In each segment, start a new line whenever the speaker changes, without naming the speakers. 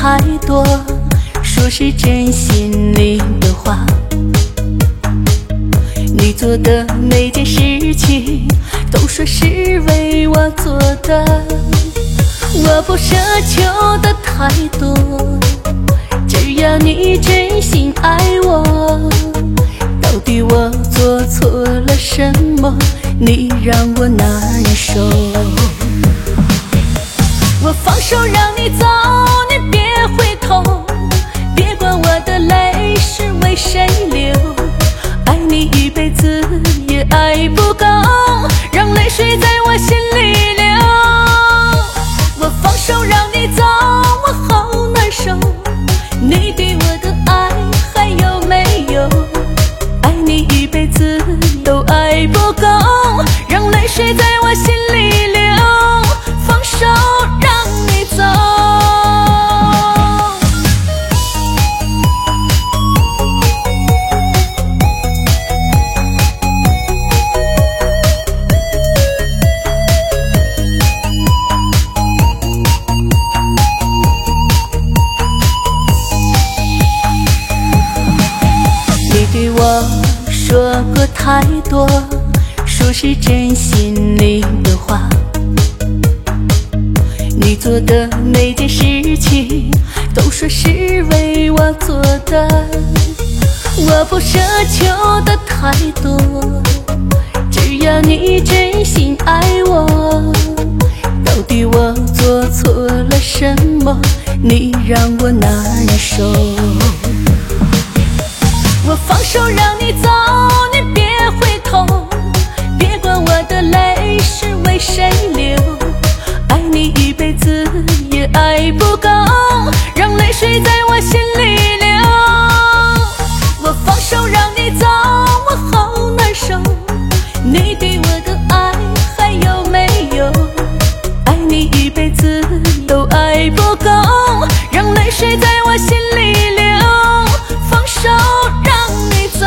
太多，说是真心里的话。你做的每件事情都说是为我做的，我不奢求的太多，只要你真心爱我。到底我做错了什么，你让我难受？我放手让你走，你别回头，别管我的泪是为谁流。爱你一辈子也爱不够，让泪水在我心里流。我放手让你走，我好难受，你对我的爱还有没有？爱你一辈子都爱不够，让泪水在我心里流。放手让你走。你对我说过太多，说是真心里的话。你做的每件事情都说是为我做的，我不奢求的太多，只要你真心爱我。到底我做错了什么，你让我难受？我放手让你走，你别回头，别管我的泪是为谁流。爱你一辈子也爱不够，让泪水在我心里流。我放手让你走，我好难受，你对我的爱还有没有？爱你一辈子都爱不够，让泪水在我心里流。放手让你走，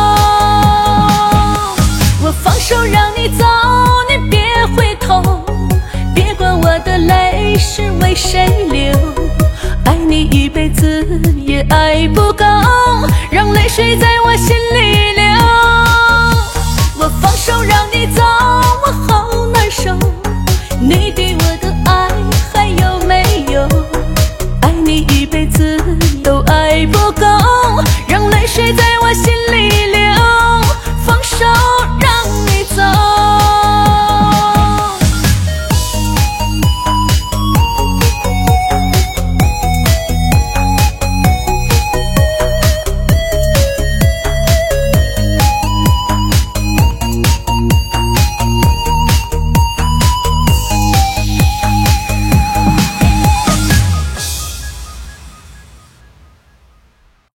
我放手让你走，你别回头，别管我的泪是为谁流。爱你一辈子也爱不够，让泪水在我心里流。我放手让你走，我好难受，你对我的爱还有没有？爱你一辈子都爱不够，让泪水在